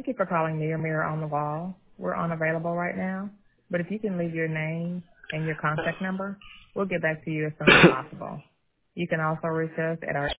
Thank you for calling Near Mirror on the Wall. We're unavailable right now, but if you can leave your name and your contact number, we'll get back to you as soon as possible. You can also reach us at our